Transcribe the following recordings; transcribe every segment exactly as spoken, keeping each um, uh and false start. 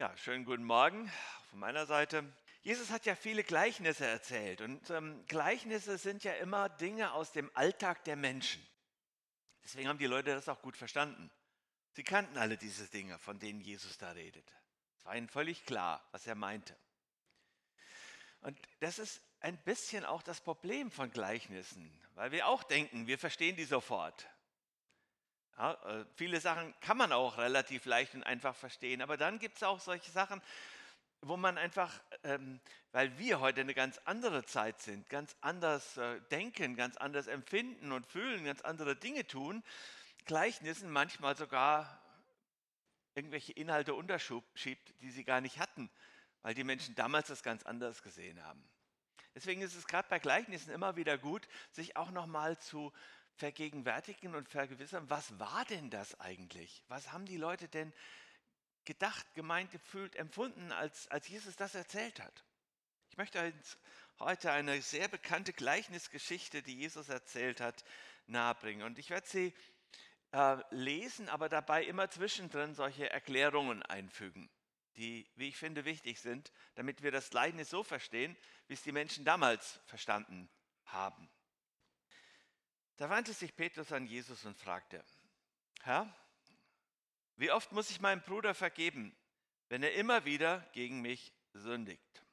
Ja, schönen guten Morgen von meiner Seite. Jesus hat ja viele Gleichnisse erzählt und ähm, Gleichnisse sind ja immer Dinge aus dem Alltag der Menschen. Deswegen haben die Leute das auch gut verstanden. Sie kannten alle diese Dinge, von denen Jesus da redet. Es war ihnen völlig klar, was er meinte. Und das ist ein bisschen auch das Problem von Gleichnissen, weil wir auch denken, wir verstehen die sofort. Ja, äh, viele Sachen kann man auch relativ leicht und einfach verstehen, aber dann gibt es auch solche Sachen, wo man einfach, ähm, weil wir heute eine ganz andere Zeit sind, ganz anders äh, denken, ganz anders empfinden und fühlen, ganz andere Dinge tun, Gleichnissen manchmal sogar irgendwelche Inhalte unterschiebt, die sie gar nicht hatten, weil die Menschen damals das ganz anders gesehen haben. Deswegen ist es gerade bei Gleichnissen immer wieder gut, sich auch nochmal zu vergegenwärtigen und vergewissern, was war denn das eigentlich? Was haben die Leute denn gedacht, gemeint, gefühlt, empfunden, als, als Jesus das erzählt hat? Ich möchte uns heute eine sehr bekannte Gleichnisgeschichte, die Jesus erzählt hat, nahebringen. Und ich werde sie äh, lesen, aber dabei immer zwischendrin solche Erklärungen einfügen, die, wie ich finde, wichtig sind, damit wir das Gleichnis so verstehen, wie es die Menschen damals verstanden haben. Da wandte sich Petrus an Jesus und fragte: Herr, wie oft muss ich meinem Bruder vergeben, wenn er immer wieder gegen mich sündigt?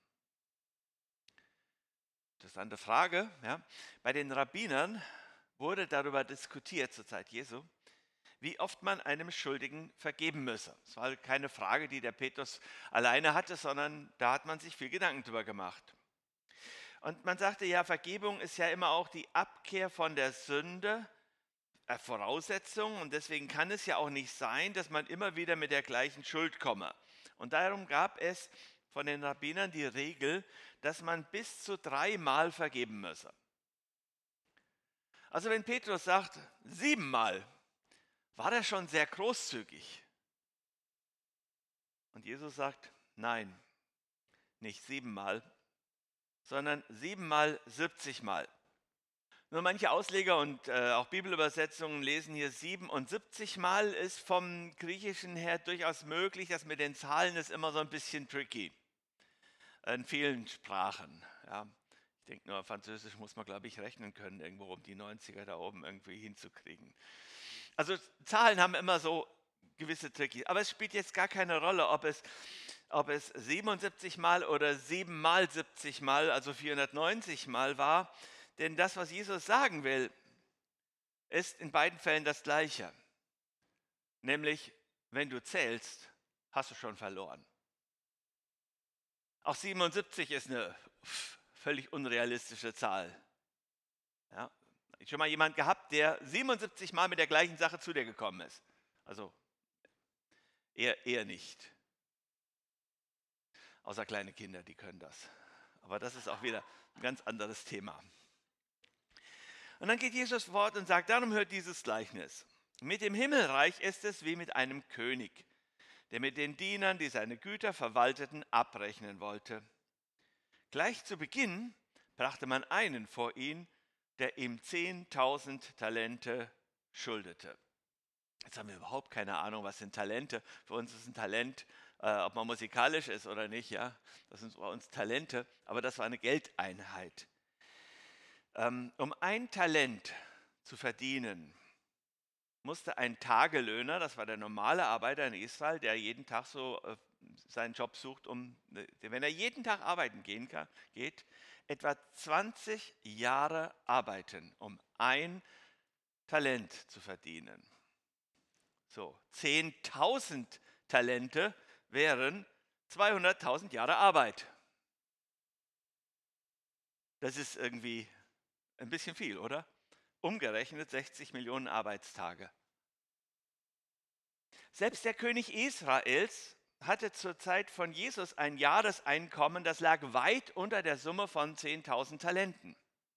Interessante Frage. Ja. Bei den Rabbinern wurde darüber diskutiert zur Zeit Jesu, wie oft man einem Schuldigen vergeben müsse. Es war keine Frage, die der Petrus alleine hatte, sondern da hat man sich viel Gedanken drüber gemacht. Und man sagte ja, Vergebung ist ja immer auch die Abkehr von der Sünde, äh, Voraussetzung, und deswegen kann es ja auch nicht sein, dass man immer wieder mit der gleichen Schuld komme. Und darum gab es von den Rabbinern die Regel, dass man bis zu dreimal vergeben müsse. Also wenn Petrus sagt, siebenmal, war er schon sehr großzügig. Und Jesus sagt, nein, nicht siebenmal, sondern siebenmal, siebzigmal. Nur manche Ausleger und äh, auch Bibelübersetzungen lesen hier siebenundsiebzig Mal, ist vom Griechischen her durchaus möglich. Das mit den Zahlen ist immer so ein bisschen tricky in vielen Sprachen. Ja. Ich denke nur, Französisch muss man, glaube ich, rechnen können, irgendwo um die neunziger da oben irgendwie hinzukriegen. Also Zahlen haben immer so gewisse Tricky. Aber es spielt jetzt gar keine Rolle, ob es, ob es siebenundsiebzig Mal oder sieben mal siebzig Mal, also vierhundertneunzig Mal war. Denn das, was Jesus sagen will, ist in beiden Fällen das Gleiche. Nämlich, wenn du zählst, hast du schon verloren. Auch siebenundsiebzig ist eine völlig unrealistische Zahl. Ja, ich schon mal jemand gehabt, der siebenundsiebzig Mal mit der gleichen Sache zu dir gekommen ist. Also eher, eher nicht. Außer kleine Kinder, die können das. Aber das ist auch wieder ein ganz anderes Thema. Und dann geht Jesus fort und sagt, darum hört dieses Gleichnis. Mit dem Himmelreich ist es wie mit einem König, der mit den Dienern, die seine Güter verwalteten, abrechnen wollte. Gleich zu Beginn brachte man einen vor ihn, der ihm zehntausend Talente schuldete. Jetzt haben wir überhaupt keine Ahnung, was sind Talente. Für uns ist ein Talent, äh, ob man musikalisch ist oder nicht, ja, das sind bei uns Talente, aber das war eine Geldeinheit. Ähm, um ein Talent zu verdienen, musste ein Tagelöhner, das war der normale Arbeiter in Israel, der jeden Tag so äh, seinen Job sucht, um, wenn er jeden Tag arbeiten gehen kann, geht, etwa zwanzig Jahre arbeiten, um ein Talent zu verdienen. So, zehntausend Talente wären zweihunderttausend Jahre Arbeit. Das ist irgendwie ein bisschen viel, oder? Umgerechnet sechzig Millionen Arbeitstage. Selbst der König Israels hatte zur Zeit von Jesus ein Jahreseinkommen, das lag weit unter der Summe von zehntausend Talenten.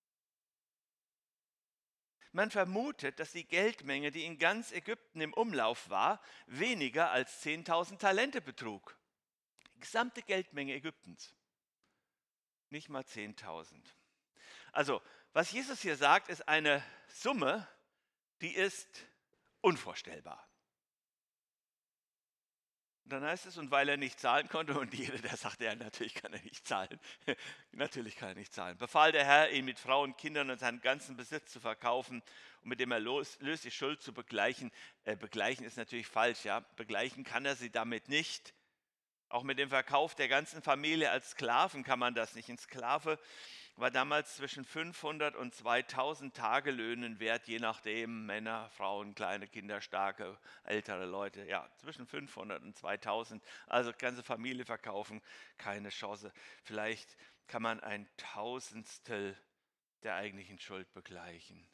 Man vermutet, dass die Geldmenge, die in ganz Ägypten im Umlauf war, weniger als zehntausend Talente betrug. Die gesamte Geldmenge Ägyptens. Nicht mal zehntausend. Also, was Jesus hier sagt, ist eine Summe, die ist unvorstellbar. dann heißt es, und weil er nicht zahlen konnte, und jeder, der sagte, ja, natürlich kann er nicht zahlen, natürlich kann er nicht zahlen, befahl der Herr, ihn mit Frau und Kindern und seinen ganzen Besitz zu verkaufen und mit dem Erlös die Schuld zu begleichen. Äh, begleichen ist natürlich falsch, ja, begleichen kann er sie damit nicht. Auch mit dem Verkauf der ganzen Familie als Sklaven kann man das nicht. Ein Sklave war damals zwischen fünfhundert und zweitausend Tagelöhnen wert, je nachdem, Männer, Frauen, kleine Kinder, starke, ältere Leute, ja, zwischen fünfhundert und zweitausend, also ganze Familie verkaufen, keine Chance. Vielleicht kann man ein Tausendstel der eigentlichen Schuld begleichen.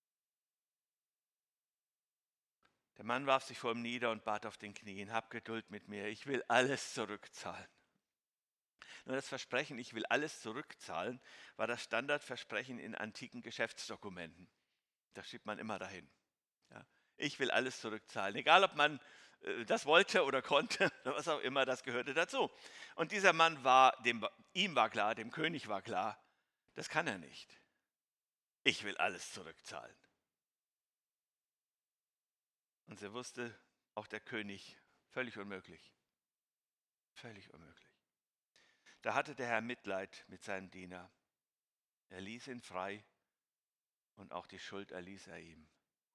Der Mann warf sich vor ihm nieder und bat auf den Knien, hab Geduld mit mir, ich will alles zurückzahlen. Nur das Versprechen, ich will alles zurückzahlen, war das Standardversprechen in antiken Geschäftsdokumenten. Das schiebt man immer dahin. Ja, ich will alles zurückzahlen, egal ob man äh, das wollte oder konnte, was auch immer, das gehörte dazu. Und dieser Mann war, dem, ihm war klar, dem König war klar, das kann er nicht. Ich will alles zurückzahlen. Und sie wusste, auch der König, völlig unmöglich. Völlig unmöglich. Da hatte der Herr Mitleid mit seinem Diener. Er ließ ihn frei und auch die Schuld erließ er ihm.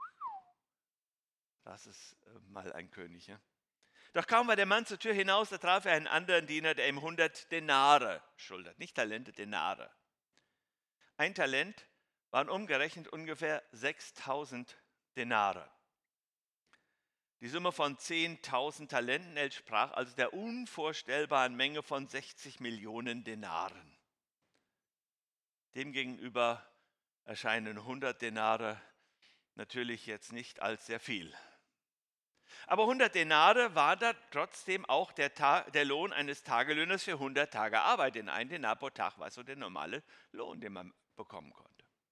Das ist mal ein König. Ja? Doch kaum war der Mann zur Tür hinaus, da traf er einen anderen Diener, der ihm hundert Denare schuldet. Nicht Talente, Denare. Ein Talent waren umgerechnet ungefähr sechstausend Denare. Die Summe von zehntausend Talenten entsprach also der unvorstellbaren Menge von sechzig Millionen Denaren. Demgegenüber erscheinen hundert Denare natürlich jetzt nicht als sehr viel. Aber hundert Denare war da trotzdem auch der, Tag, der Lohn eines Tagelöhners für hundert Tage Arbeit. Denn ein Denar pro Tag war so der normale Lohn, den man bekommen konnte.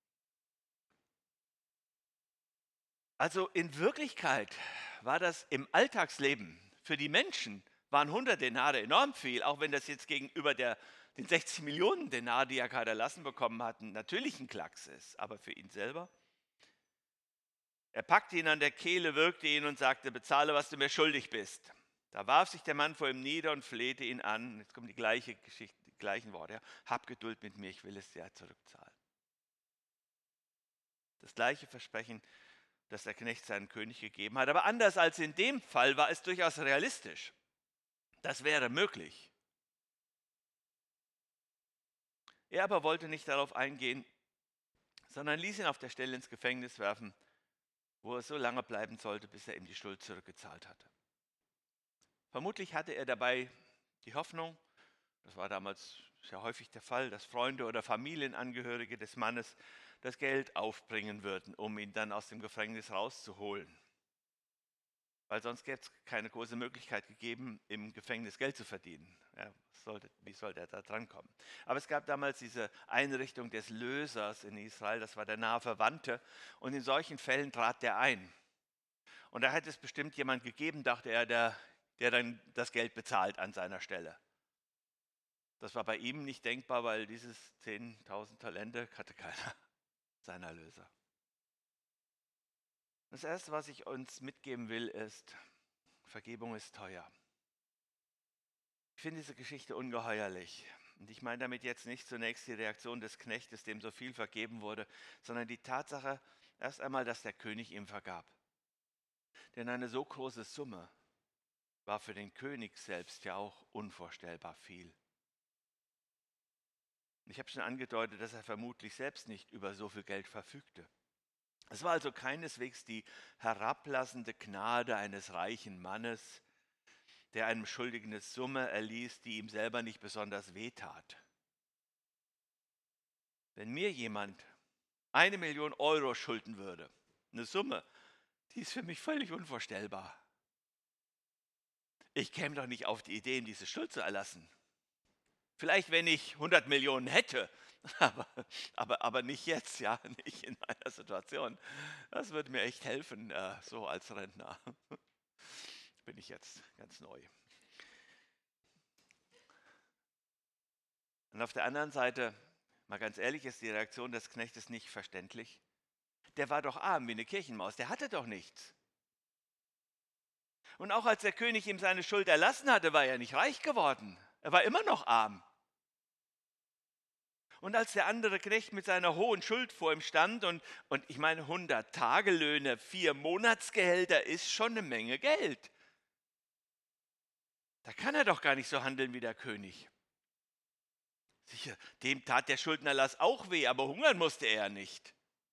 Also in Wirklichkeit war das im Alltagsleben für die Menschen, waren hundert Denare enorm viel, auch wenn das jetzt gegenüber der, den sechzig Millionen Denar, die er gerade erlassen bekommen hatten, natürlich ein Klacks ist. Aber für ihn selber? Er packte ihn an der Kehle, würgte ihn und sagte, bezahle, was du mir schuldig bist. Da warf sich der Mann vor ihm nieder und flehte ihn an. Jetzt kommen die, gleiche Geschichte, die gleichen Worte. Ja. Hab Geduld mit mir, ich will es dir zurückzahlen. Das gleiche Versprechen, das der Knecht seinem König gegeben hat. Aber anders als in dem Fall war es durchaus realistisch. Das wäre möglich. Er aber wollte nicht darauf eingehen, sondern ließ ihn auf der Stelle ins Gefängnis werfen, wo er so lange bleiben sollte, bis er ihm die Schuld zurückgezahlt hatte. Vermutlich hatte er dabei die Hoffnung, das war damals sehr häufig der Fall, dass Freunde oder Familienangehörige des Mannes das Geld aufbringen würden, um ihn dann aus dem Gefängnis rauszuholen. Weil sonst gäbe es keine große Möglichkeit gegeben, im Gefängnis Geld zu verdienen. Ja, sollte, wie sollte er da drankommen? Aber es gab damals diese Einrichtung des Lösers in Israel, das war der nahe Verwandte. Und in solchen Fällen trat der ein. Und da hätte es bestimmt jemand gegeben, dachte er, der, der dann das Geld bezahlt an seiner Stelle. Das war bei ihm nicht denkbar, weil dieses zehntausend Talente hatte keiner, sein Erlöser. Das Erste, was ich uns mitgeben will, ist, Vergebung ist teuer. Ich finde diese Geschichte ungeheuerlich. Und ich meine damit jetzt nicht zunächst die Reaktion des Knechtes, dem so viel vergeben wurde, sondern die Tatsache erst einmal, dass der König ihm vergab. Denn eine so große Summe war für den König selbst ja auch unvorstellbar viel. Ich habe schon angedeutet, dass er vermutlich selbst nicht über so viel Geld verfügte. Es war also keineswegs die herablassende Gnade eines reichen Mannes, der einem Schuldigen eine Summe erließ, die ihm selber nicht besonders wehtat. Wenn mir jemand eine Million Euro schulden würde, eine Summe, die ist für mich völlig unvorstellbar. Ich käme doch nicht auf die Idee, ihm diese Schuld zu erlassen. Vielleicht, wenn ich hundert Millionen hätte, aber, aber, aber nicht jetzt, ja, nicht in meiner Situation. Das würde mir echt helfen, äh, so als Rentner. Bin ich jetzt ganz neu. Und auf der anderen Seite, mal ganz ehrlich, ist die Reaktion des Knechtes nicht verständlich. Der war doch arm wie eine Kirchenmaus, der hatte doch nichts. Und auch als der König ihm seine Schuld erlassen hatte, war er nicht reich geworden. Er war immer noch arm. Und als der andere Knecht mit seiner hohen Schuld vor ihm stand, und, und ich meine, hundert Tagelöhne, vier Monatsgehälter ist schon eine Menge Geld. Da kann er doch gar nicht so handeln wie der König. Sicher, dem tat der Schuldenerlass auch weh, aber hungern musste er nicht.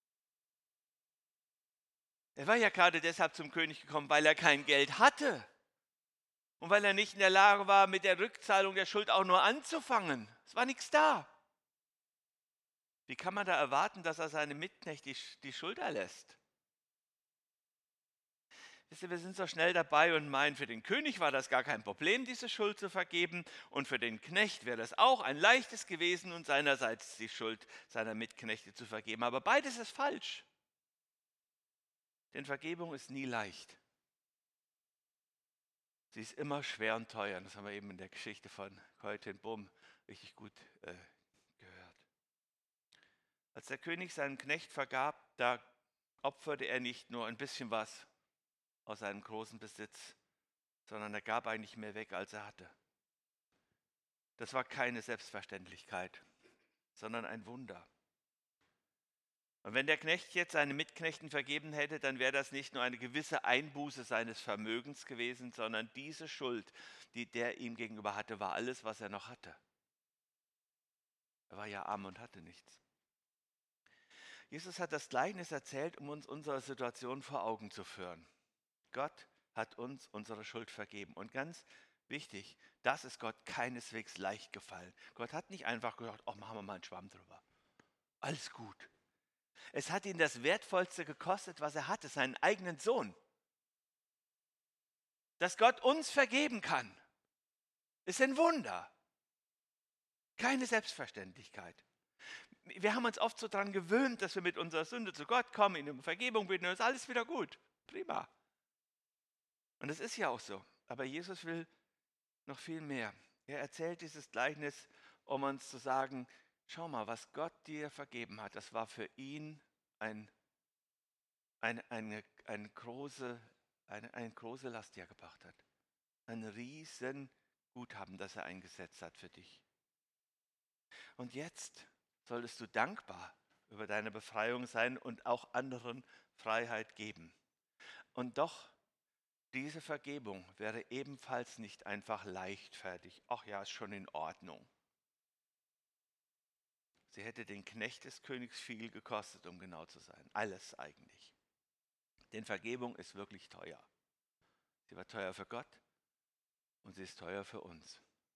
Er war ja gerade deshalb zum König gekommen, weil er kein Geld hatte. Und weil er nicht in der Lage war, mit der Rückzahlung der Schuld auch nur anzufangen. Es war nichts da. Wie kann man da erwarten, dass er seine Mitknechte die, die Schuld erlässt? Wisst ihr, wir sind so schnell dabei und meinen, für den König war das gar kein Problem, diese Schuld zu vergeben. Und für den Knecht wäre das auch ein leichtes gewesen und seinerseits die Schuld seiner Mitknechte zu vergeben. Aber beides ist falsch. Denn Vergebung ist nie leicht. Sie ist immer schwer und teuer. Das haben wir eben in der Geschichte von Corrie Bohm richtig gut äh, gehört. Als der König seinen Knecht vergab, da opferte er nicht nur ein bisschen was aus seinem großen Besitz, sondern er gab eigentlich mehr weg, als er hatte. Das war keine Selbstverständlichkeit, sondern ein Wunder. Und wenn der Knecht jetzt seine Mitknechten vergeben hätte, dann wäre das nicht nur eine gewisse Einbuße seines Vermögens gewesen, sondern diese Schuld, die der ihm gegenüber hatte, war alles, was er noch hatte. Er war ja arm und hatte nichts. Jesus hat das Gleichnis erzählt, um uns unsere Situation vor Augen zu führen. Gott hat uns unsere Schuld vergeben. Und ganz wichtig, das ist Gott keineswegs leicht gefallen. Gott hat nicht einfach gesagt, oh, machen wir mal einen Schwamm drüber. Alles gut. Es hat ihn das Wertvollste gekostet, was er hatte, seinen eigenen Sohn. Dass Gott uns vergeben kann, ist ein Wunder. Keine Selbstverständlichkeit. Wir haben uns oft so daran gewöhnt, dass wir mit unserer Sünde zu Gott kommen, ihn um Vergebung bitten und ist alles wieder gut. Prima. Und es ist ja auch so. Aber Jesus will noch viel mehr. Er erzählt dieses Gleichnis, um uns zu sagen, schau mal, was Gott dir vergeben hat, das war für ihn ein, ein, eine, eine, große, eine, eine große Last, die er gebracht hat. Ein riesen Guthaben, das er eingesetzt hat für dich. Und jetzt solltest du dankbar über deine Befreiung sein und auch anderen Freiheit geben. Und doch, diese Vergebung wäre ebenfalls nicht einfach leichtfertig. Ach ja, ist schon in Ordnung. Sie hätte den Knecht des Königs viel gekostet, um genau zu sein. Alles eigentlich. Denn Vergebung ist wirklich teuer. Sie war teuer für Gott und sie ist teuer für uns.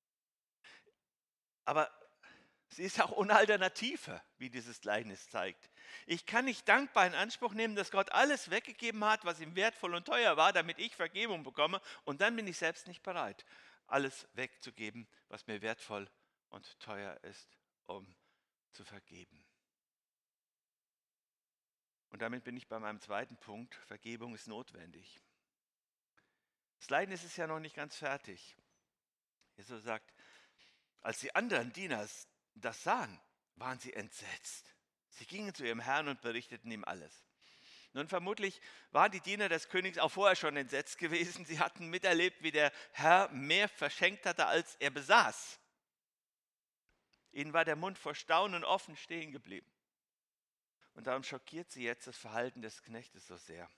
Aber sie ist auch ohne Alternative, wie dieses Gleichnis zeigt. Ich kann nicht dankbar in Anspruch nehmen, dass Gott alles weggegeben hat, was ihm wertvoll und teuer war, damit ich Vergebung bekomme. Und dann bin ich selbst nicht bereit, alles wegzugeben, was mir wertvoll und teuer ist, um zu vergeben. Und damit bin ich bei meinem zweiten Punkt. Vergebung ist notwendig. Das Gleichnis ist ja noch nicht ganz fertig. Jesus sagt, als die anderen Diener das sahen, waren sie entsetzt. Sie gingen zu ihrem Herrn und berichteten ihm alles. Nun vermutlich waren die Diener des Königs auch vorher schon entsetzt gewesen. Sie hatten miterlebt, wie der Herr mehr verschenkt hatte, als er besaß. Ihnen war der Mund vor Staunen offen stehen geblieben. Und darum schockiert sie jetzt das Verhalten des Knechtes so sehr.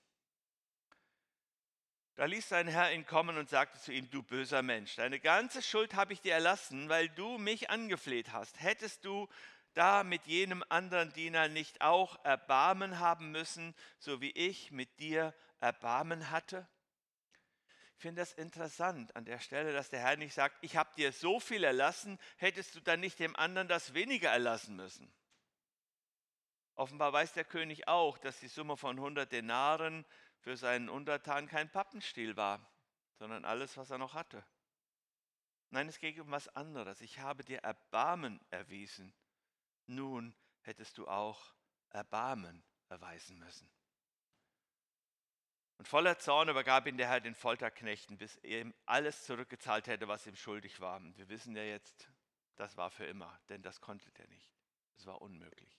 Da ließ sein Herr ihn kommen und sagte zu ihm, du böser Mensch, deine ganze Schuld habe ich dir erlassen, weil du mich angefleht hast. Hättest du da mit jenem anderen Diener nicht auch Erbarmen haben müssen, so wie ich mit dir Erbarmen hatte? Ich finde das interessant an der Stelle, dass der Herr nicht sagt, ich habe dir so viel erlassen, hättest du dann nicht dem anderen das weniger erlassen müssen. Offenbar weiß der König auch, dass die Summe von hundert Denaren für seinen Untertan kein Pappenstiel war, sondern alles, was er noch hatte. Nein, es geht um was anderes. Ich habe dir Erbarmen erwiesen. Nun hättest du auch Erbarmen erweisen müssen. Und voller Zorn übergab ihn der Herr den Folterknechten, bis er ihm alles zurückgezahlt hätte, was ihm schuldig war. Und wir wissen ja jetzt, das war für immer, denn das konnte er nicht. Es war unmöglich.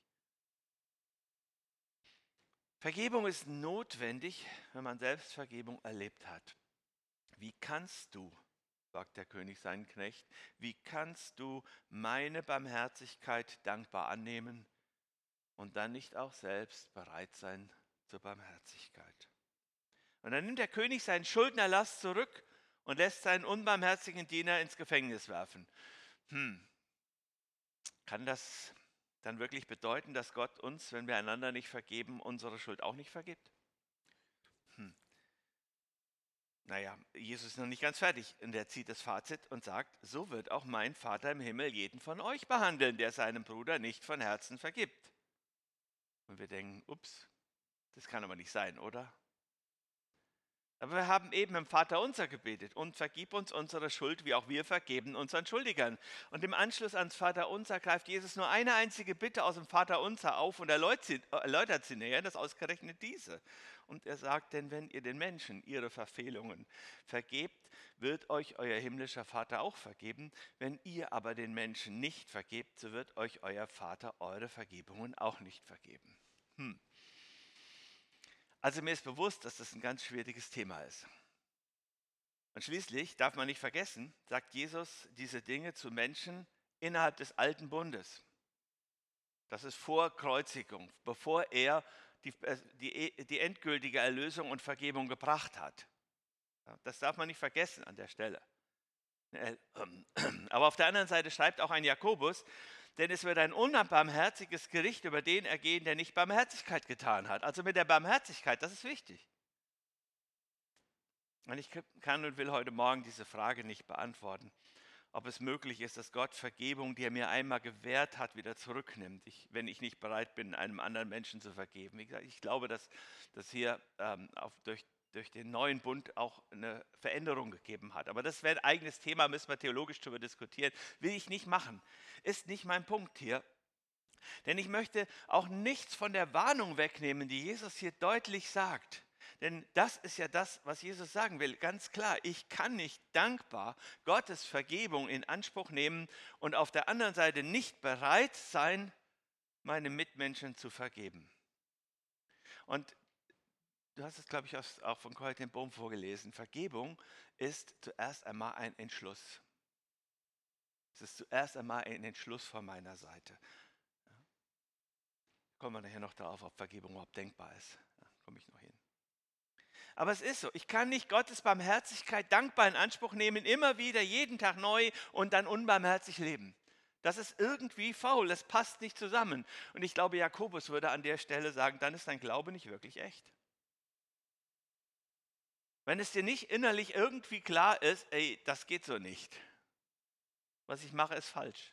Vergebung ist notwendig, wenn man selbst Vergebung erlebt hat. Wie kannst du, sagt der König seinen Knecht, wie kannst du meine Barmherzigkeit dankbar annehmen und dann nicht auch selbst bereit sein zur Barmherzigkeit? Und dann nimmt der König seinen Schuldenerlass zurück und lässt seinen unbarmherzigen Diener ins Gefängnis werfen. Hm, kann das dann wirklich bedeuten, dass Gott uns, wenn wir einander nicht vergeben, unsere Schuld auch nicht vergibt? Hm. Naja, Jesus ist noch nicht ganz fertig und er zieht das Fazit und sagt, so wird auch mein Vater im Himmel jeden von euch behandeln, der seinem Bruder nicht von Herzen vergibt. Und wir denken, ups, das kann aber nicht sein, oder? Aber wir haben eben im Vaterunser gebetet und vergib uns unsere Schuld, wie auch wir vergeben unseren Schuldigern. Und im Anschluss ans Vaterunser greift Jesus nur eine einzige Bitte aus dem Vaterunser auf und erläutert sie näher, das ausgerechnet diese. Und er sagt, denn wenn ihr den Menschen ihre Verfehlungen vergebt, wird euch euer himmlischer Vater auch vergeben. Wenn ihr aber den Menschen nicht vergebt, so wird euch euer Vater eure Vergebungen auch nicht vergeben. Hm. Also mir ist bewusst, dass das ein ganz schwieriges Thema ist. Und schließlich darf man nicht vergessen, sagt Jesus diese Dinge zu Menschen innerhalb des alten Bundes. Das ist vor Kreuzigung, bevor er die, die, die endgültige Erlösung und Vergebung gebracht hat. Das darf man nicht vergessen an der Stelle. Aber auf der anderen Seite schreibt auch ein Jakobus, denn es wird ein unbarmherziges Gericht über den ergehen, der nicht Barmherzigkeit getan hat. Also mit der Barmherzigkeit, das ist wichtig. Und ich kann und will heute Morgen diese Frage nicht beantworten, ob es möglich ist, dass Gott Vergebung, die er mir einmal gewährt hat, wieder zurücknimmt, ich, wenn ich nicht bereit bin, einem anderen Menschen zu vergeben. Wie gesagt, ich glaube, dass, dass hier ähm, auf, durch, durch den neuen Bund auch eine Veränderung gegeben hat. Aber das wäre ein eigenes Thema, müssen wir theologisch darüber diskutieren. Will ich nicht machen. Ist nicht mein Punkt hier. Denn ich möchte auch nichts von der Warnung wegnehmen, die Jesus hier deutlich sagt. Denn das ist ja das, was Jesus sagen will. Ganz klar, ich kann nicht dankbar Gottes Vergebung in Anspruch nehmen und auf der anderen Seite nicht bereit sein, meine Mitmenschen zu vergeben. Und du hast es, glaube ich, auch von Corrie ten Boom vorgelesen. Vergebung ist zuerst einmal ein Entschluss. Es ist zuerst einmal ein Entschluss von meiner Seite. Kommen wir nachher noch darauf, ob Vergebung überhaupt denkbar ist. Da komme ich noch hin. Aber es ist so, ich kann nicht Gottes Barmherzigkeit dankbar in Anspruch nehmen, immer wieder, jeden Tag neu und dann unbarmherzig leben. Das ist irgendwie faul, das passt nicht zusammen. Und ich glaube, Jakobus würde an der Stelle sagen, dann ist dein Glaube nicht wirklich echt. Wenn es dir nicht innerlich irgendwie klar ist, ey, das geht so nicht. Was ich mache, ist falsch.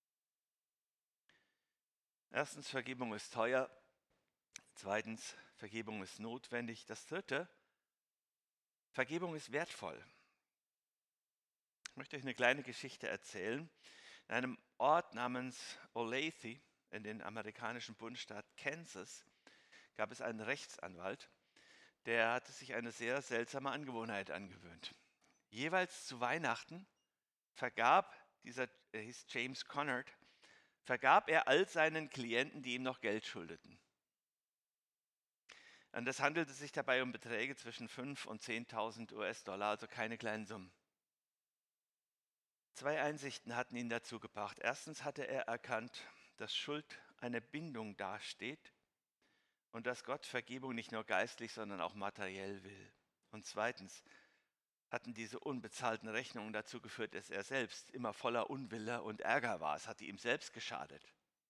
Erstens, Vergebung ist teuer. Zweitens, Vergebung ist notwendig. Das dritte, Vergebung ist wertvoll. Ich möchte euch eine kleine Geschichte erzählen. In einem Ort namens Olathe in den amerikanischen Bundesstaat Kansas gab es einen Rechtsanwalt, der hatte sich eine sehr seltsame Angewohnheit angewöhnt. Jeweils zu Weihnachten vergab dieser, er hieß James Conard, vergab er all seinen Klienten, die ihm noch Geld schuldeten. Und es handelte sich dabei um Beträge zwischen fünftausend und zehntausend U S-Dollar, also keine kleinen Summen. Zwei Einsichten hatten ihn dazu gebracht. Erstens hatte er erkannt, dass Schuld eine Bindung dasteht und dass Gott Vergebung nicht nur geistlich, sondern auch materiell will. Und zweitens hatten diese unbezahlten Rechnungen dazu geführt, dass er selbst immer voller Unwille und Ärger war. Es hatte ihm selbst geschadet.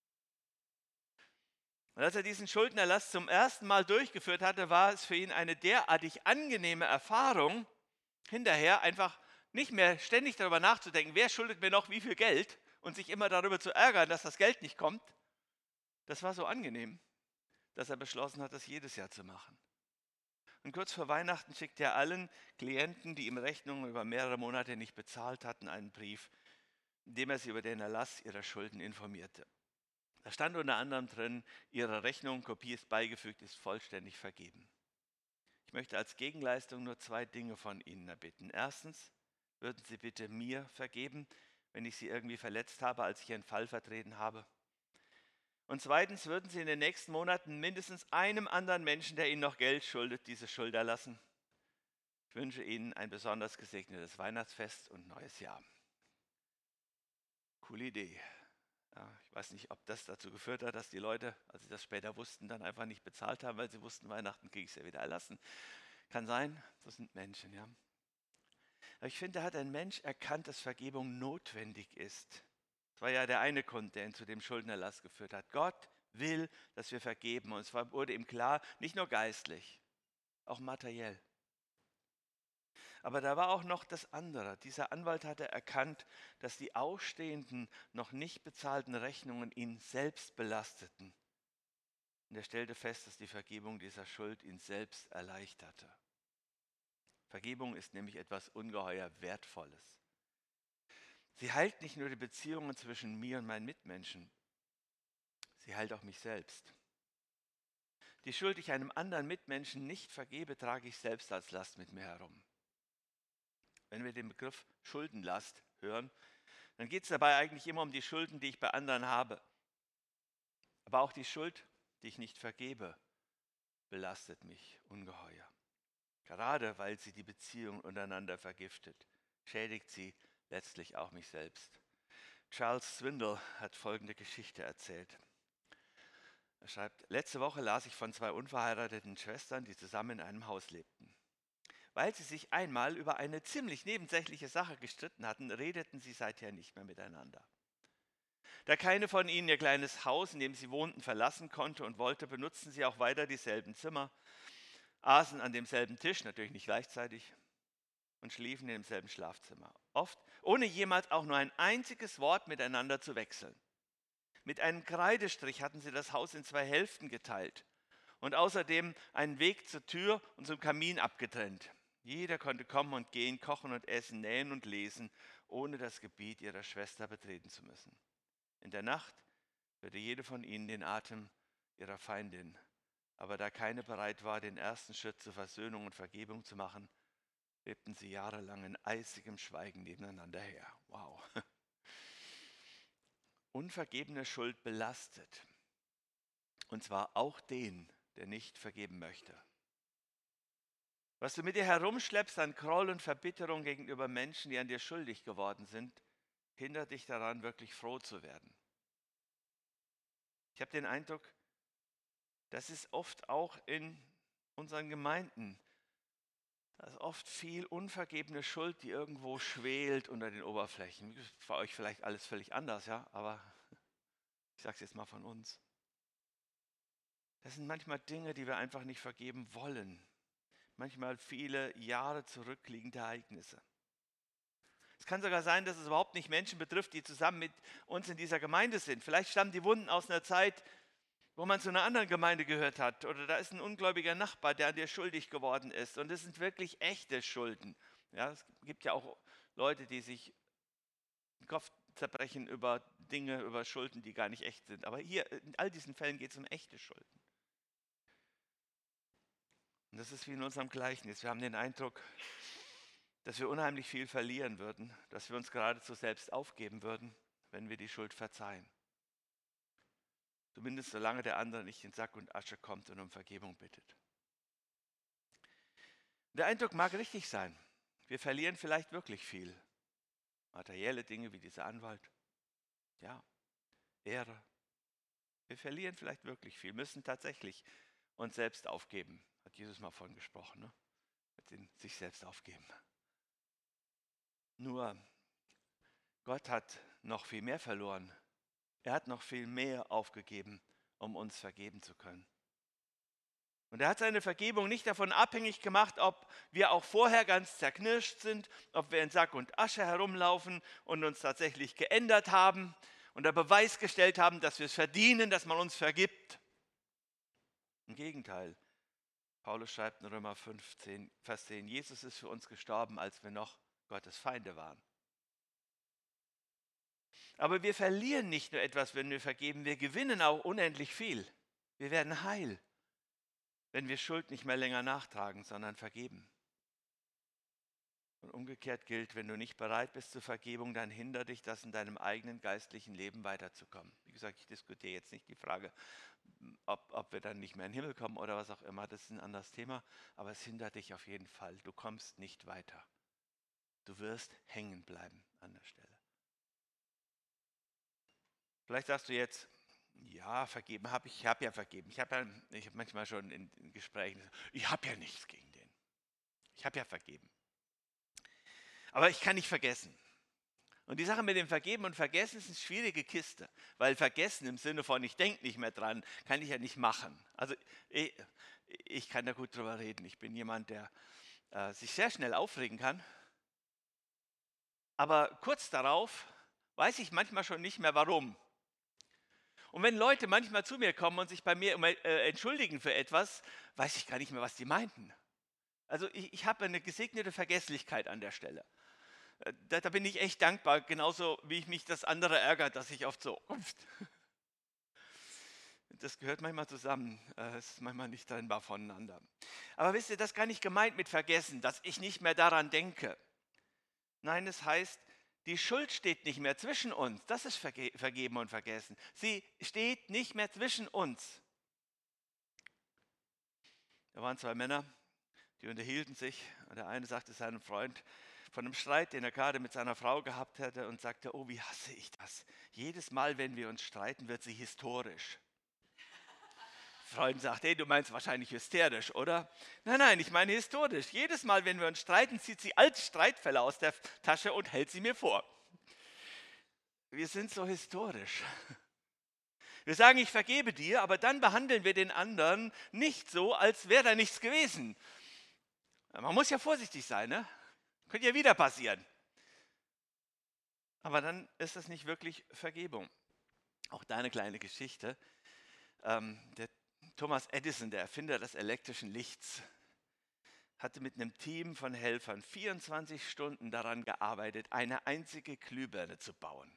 Und als er diesen Schuldenerlass zum ersten Mal durchgeführt hatte, war es für ihn eine derartig angenehme Erfahrung, hinterher einfach nicht mehr ständig darüber nachzudenken, wer schuldet mir noch wie viel Geld und sich immer darüber zu ärgern, dass das Geld nicht kommt. Das war so angenehm, dass er beschlossen hat, das jedes Jahr zu machen. Und kurz vor Weihnachten schickte er allen Klienten, die ihm Rechnungen über mehrere Monate nicht bezahlt hatten, einen Brief, in dem er sie über den Erlass ihrer Schulden informierte. Da stand unter anderem drin, Ihre Rechnung, Kopie ist beigefügt, ist vollständig vergeben. Ich möchte als Gegenleistung nur zwei Dinge von Ihnen erbitten. Erstens, würden Sie bitte mir vergeben, wenn ich Sie irgendwie verletzt habe, als ich Ihren Fall vertreten habe. Und zweitens, würden Sie in den nächsten Monaten mindestens einem anderen Menschen, der Ihnen noch Geld schuldet, diese Schuld erlassen. Ich wünsche Ihnen ein besonders gesegnetes Weihnachtsfest und neues Jahr. Coole Idee. Ja, ich weiß nicht, ob das dazu geführt hat, dass die Leute, als sie das später wussten, dann einfach nicht bezahlt haben, weil sie wussten, Weihnachten kriege ich es ja wieder erlassen. Kann sein, so sind Menschen, ja. Aber ich finde, da hat ein Mensch erkannt, dass Vergebung notwendig ist. Das war ja der eine Grund, der ihn zu dem Schuldenerlass geführt hat. Gott will, dass wir vergeben. Und es wurde ihm klar, nicht nur geistlich, auch materiell. Aber da war auch noch das andere. Dieser Anwalt hatte erkannt, dass die ausstehenden, noch nicht bezahlten Rechnungen ihn selbst belasteten. Und er stellte fest, dass die Vergebung dieser Schuld ihn selbst erleichterte. Vergebung ist nämlich etwas ungeheuer Wertvolles. Sie heilt nicht nur die Beziehungen zwischen mir und meinen Mitmenschen, sie heilt auch mich selbst. Die Schuld, die ich einem anderen Mitmenschen nicht vergebe, trage ich selbst als Last mit mir herum. Wenn wir den Begriff Schuldenlast hören, dann geht es dabei eigentlich immer um die Schulden, die ich bei anderen habe. Aber auch die Schuld, die ich nicht vergebe, belastet mich ungeheuer. Gerade weil sie die Beziehung untereinander vergiftet, schädigt sie letztlich auch mich selbst. Charles Swindoll hat folgende Geschichte erzählt. Er schreibt, letzte Woche las ich von zwei unverheirateten Schwestern, die zusammen in einem Haus lebten. Weil sie sich einmal über eine ziemlich nebensächliche Sache gestritten hatten, redeten sie seither nicht mehr miteinander. Da keine von ihnen ihr kleines Haus, in dem sie wohnten, verlassen konnte und wollte, benutzten sie auch weiter dieselben Zimmer, aßen an demselben Tisch, natürlich nicht gleichzeitig, und schliefen in demselben Schlafzimmer. Oft ohne jemals auch nur ein einziges Wort miteinander zu wechseln. Mit einem Kreidestrich hatten sie das Haus in zwei Hälften geteilt und außerdem einen Weg zur Tür und zum Kamin abgetrennt. Jeder konnte kommen und gehen, kochen und essen, nähen und lesen, ohne das Gebiet ihrer Schwester betreten zu müssen. In der Nacht hörte jede von ihnen den Atem ihrer Feindin. Aber da keine bereit war, den ersten Schritt zur Versöhnung und Vergebung zu machen, lebten sie jahrelang in eisigem Schweigen nebeneinander her. Wow. Unvergebene Schuld belastet. Und zwar auch den, der nicht vergeben möchte. Was du mit dir herumschleppst an Groll und Verbitterung gegenüber Menschen, die an dir schuldig geworden sind, hindert dich daran, wirklich froh zu werden. Ich habe den Eindruck, das ist oft auch in unseren Gemeinden. Da ist oft viel unvergebene Schuld, die irgendwo schwelt unter den Oberflächen. Das ist für euch vielleicht alles völlig anders, ja, aber ich sage es jetzt mal von uns. Das sind manchmal Dinge, die wir einfach nicht vergeben wollen. Manchmal viele Jahre zurückliegende Ereignisse. Es kann sogar sein, dass es überhaupt nicht Menschen betrifft, die zusammen mit uns in dieser Gemeinde sind. Vielleicht stammen die Wunden aus einer Zeit, wo man zu einer anderen Gemeinde gehört hat. Oder da ist ein ungläubiger Nachbar, der an dir schuldig geworden ist. Und es sind wirklich echte Schulden. Ja, es gibt ja auch Leute, die sich den Kopf zerbrechen über Dinge, über Schulden, die gar nicht echt sind. Aber hier, in all diesen Fällen geht es um echte Schulden. Und das ist wie in unserem Gleichnis. Wir haben den Eindruck, dass wir unheimlich viel verlieren würden, dass wir uns geradezu selbst aufgeben würden, wenn wir die Schuld verzeihen. Zumindest solange der andere nicht in Sack und Asche kommt und um Vergebung bittet. Der Eindruck mag richtig sein. Wir verlieren vielleicht wirklich viel. Materielle Dinge wie dieser Anwalt. Ja, Ehre. Wir verlieren vielleicht wirklich viel, müssen tatsächlich uns selbst aufgeben. Hat Jesus mal von gesprochen, ne? Mit dem sich selbst aufgeben. Nur, Gott hat noch viel mehr verloren. Er hat noch viel mehr aufgegeben, um uns vergeben zu können. Und er hat seine Vergebung nicht davon abhängig gemacht, ob wir auch vorher ganz zerknirscht sind, ob wir in Sack und Asche herumlaufen und uns tatsächlich geändert haben und der Beweis gestellt haben, dass wir es verdienen, dass man uns vergibt. Im Gegenteil, Paulus schreibt in Römer fünfzehn, Vers zehn, Jesus ist für uns gestorben, als wir noch Gottes Feinde waren. Aber wir verlieren nicht nur etwas, wenn wir vergeben, wir gewinnen auch unendlich viel. Wir werden heil, wenn wir Schuld nicht mehr länger nachtragen, sondern vergeben. Und umgekehrt gilt, wenn du nicht bereit bist zur Vergebung, dann hindert dich das in deinem eigenen geistlichen Leben weiterzukommen. Wie gesagt, ich diskutiere jetzt nicht die Frage, ob, ob wir dann nicht mehr in den Himmel kommen oder was auch immer, das ist ein anderes Thema, aber es hindert dich auf jeden Fall. Du kommst nicht weiter. Du wirst hängen bleiben an der Stelle. Vielleicht sagst du jetzt, ja, vergeben habe ich, ich habe ja vergeben. Ich habe ja, ich habe manchmal schon in, in Gesprächen, ich habe ja nichts gegen den. Ich habe ja vergeben. Aber ich kann nicht vergessen. Und die Sache mit dem Vergeben und Vergessen ist eine schwierige Kiste, weil Vergessen im Sinne von ich denke nicht mehr dran, kann ich ja nicht machen. Also ich, ich kann da gut drüber reden. Ich bin jemand, der äh, sich sehr schnell aufregen kann, aber kurz darauf weiß ich manchmal schon nicht mehr warum. Und wenn Leute manchmal zu mir kommen und sich bei mir äh, entschuldigen für etwas, weiß ich gar nicht mehr, was die meinten. Also ich, ich habe eine gesegnete Vergesslichkeit an der Stelle. Da, da bin ich echt dankbar, genauso wie ich mich das andere ärgert, dass ich oft so, das gehört manchmal zusammen, es ist manchmal nicht trennbar voneinander. Aber wisst ihr, das ist gar nicht gemeint mit vergessen, dass ich nicht mehr daran denke. Nein, es heißt, die Schuld steht nicht mehr zwischen uns. Das ist verge vergeben und vergessen. Sie steht nicht mehr zwischen uns. Da waren zwei Männer, die unterhielten sich und der eine sagte seinem Freund von einem Streit, den er gerade mit seiner Frau gehabt hatte und sagte, oh, wie hasse ich das. Jedes Mal, wenn wir uns streiten, wird sie historisch. Freund sagt, hey, du meinst wahrscheinlich hysterisch, oder? Nein, nein, ich meine historisch. Jedes Mal, wenn wir uns streiten, zieht sie alte Streitfälle aus der Tasche und hält sie mir vor. Wir sind so historisch. Wir sagen, ich vergebe dir, aber dann behandeln wir den anderen nicht so, als wäre da nichts gewesen. Man muss ja vorsichtig sein, ne? Könnte ja wieder passieren. Aber dann ist das nicht wirklich Vergebung. Auch deine kleine Geschichte. Ähm, der Thomas Edison, der Erfinder des elektrischen Lichts, hatte mit einem Team von Helfern vierundzwanzig Stunden daran gearbeitet, eine einzige Glühbirne zu bauen.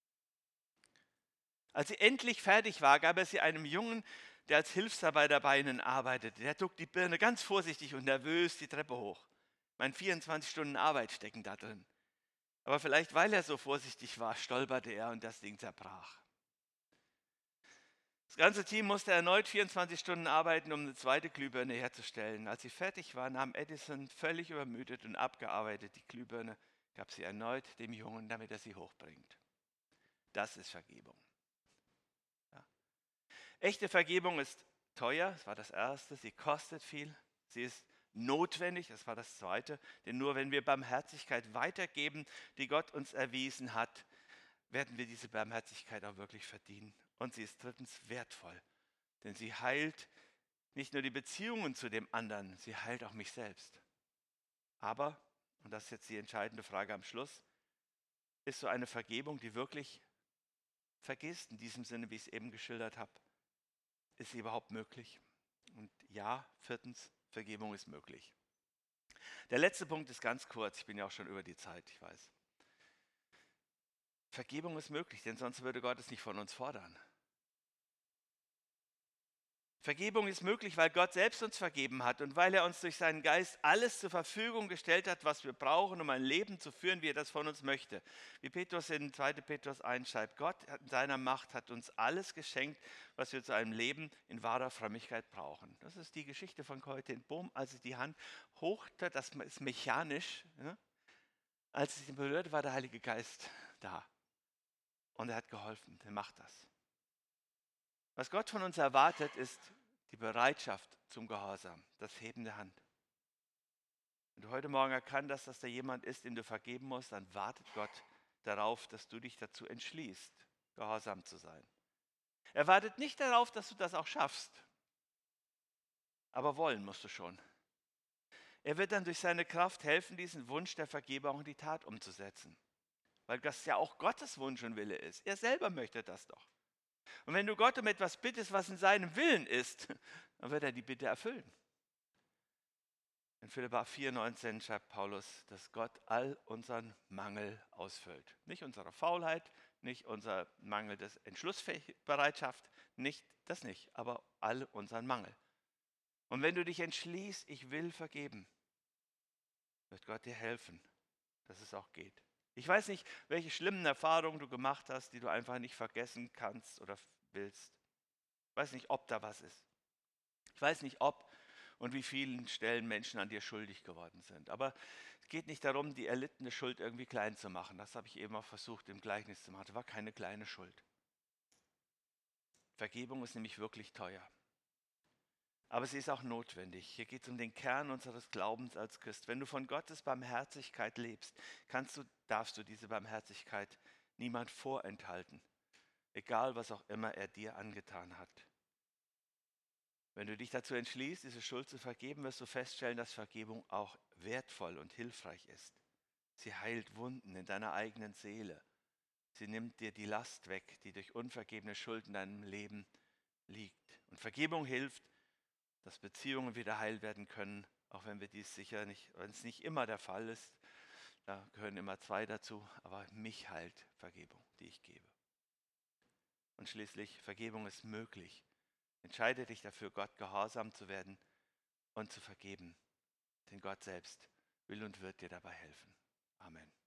Als sie endlich fertig war, gab er sie einem Jungen, der als Hilfsarbeiter bei ihnen arbeitete. Der trug die Birne ganz vorsichtig und nervös die Treppe hoch. Meine vierundzwanzig Stunden Arbeit stecken da drin. Aber vielleicht, weil er so vorsichtig war, stolperte er und das Ding zerbrach. Das ganze Team musste erneut vierundzwanzig Stunden arbeiten, um eine zweite Glühbirne herzustellen. Als sie fertig war, nahm Edison völlig übermüdet und abgearbeitet die Glühbirne, gab sie erneut dem Jungen, damit er sie hochbringt. Das ist Vergebung. Ja. Echte Vergebung ist teuer, das war das Erste, sie kostet viel, sie ist notwendig, das war das Zweite, denn nur wenn wir Barmherzigkeit weitergeben, die Gott uns erwiesen hat, werden wir diese Barmherzigkeit auch wirklich verdienen. Und sie ist drittens wertvoll, denn sie heilt nicht nur die Beziehungen zu dem anderen, sie heilt auch mich selbst. Aber, und das ist jetzt die entscheidende Frage am Schluss, ist so eine Vergebung, die wirklich vergisst, in diesem Sinne, wie ich es eben geschildert habe, ist sie überhaupt möglich? Und ja, viertens, Vergebung ist möglich. Der letzte Punkt ist ganz kurz, ich bin ja auch schon über die Zeit, ich weiß. Vergebung ist möglich, denn sonst würde Gott es nicht von uns fordern. Vergebung ist möglich, weil Gott selbst uns vergeben hat und weil er uns durch seinen Geist alles zur Verfügung gestellt hat, was wir brauchen, um ein Leben zu führen, wie er das von uns möchte. Wie Petrus in zweiter Petrus eins schreibt, Gott in seiner Macht hat uns alles geschenkt, was wir zu einem Leben in wahrer Frömmigkeit brauchen. Das ist die Geschichte von Corrie ten Boom, als sie die Hand hochtat, das ist mechanisch. Ja? Als sie berührte, war der Heilige Geist da. Und er hat geholfen, er macht das. Was Gott von uns erwartet, ist die Bereitschaft zum Gehorsam, das Heben der Hand. Wenn du heute Morgen erkannt hast, dass da jemand ist, dem du vergeben musst, dann wartet Gott darauf, dass du dich dazu entschließt, gehorsam zu sein. Er wartet nicht darauf, dass du das auch schaffst, aber wollen musst du schon. Er wird dann durch seine Kraft helfen, diesen Wunsch der Vergebung in die Tat umzusetzen, weil das ja auch Gottes Wunsch und Wille ist. Er selber möchte das doch. Und wenn du Gott um etwas bittest, was in seinem Willen ist, dann wird er die Bitte erfüllen. In Philipper vier neunzehn schreibt Paulus, dass Gott all unseren Mangel ausfüllt. Nicht unsere Faulheit, nicht unser Mangel des Entschlussbereitschaft, nicht das nicht, aber all unseren Mangel. Und wenn du dich entschließt, ich will vergeben, wird Gott dir helfen, dass es auch geht. Ich weiß nicht, welche schlimmen Erfahrungen du gemacht hast, die du einfach nicht vergessen kannst oder willst. Ich weiß nicht, ob da was ist. Ich weiß nicht, ob und wie vielen Stellen Menschen an dir schuldig geworden sind. Aber es geht nicht darum, die erlittene Schuld irgendwie klein zu machen. Das habe ich eben auch versucht im Gleichnis zu machen. Das war keine kleine Schuld. Vergebung ist nämlich wirklich teuer. Aber sie ist auch notwendig. Hier geht es um den Kern unseres Glaubens als Christ. Wenn du von Gottes Barmherzigkeit lebst, kannst du, darfst du diese Barmherzigkeit niemand vorenthalten, egal was auch immer er dir angetan hat. Wenn du dich dazu entschließt, diese Schuld zu vergeben, wirst du feststellen, dass Vergebung auch wertvoll und hilfreich ist. Sie heilt Wunden in deiner eigenen Seele. Sie nimmt dir die Last weg, die durch unvergebene Schuld in deinem Leben liegt. Und Vergebung hilft, dass Beziehungen wieder heil werden können, auch wenn wir dies sicher nicht, wenn es nicht immer der Fall ist. Da gehören immer zwei dazu, aber mich heilt Vergebung, die ich gebe. Und schließlich, Vergebung ist möglich. Entscheide dich dafür, Gott gehorsam zu werden und zu vergeben. Denn Gott selbst will und wird dir dabei helfen. Amen.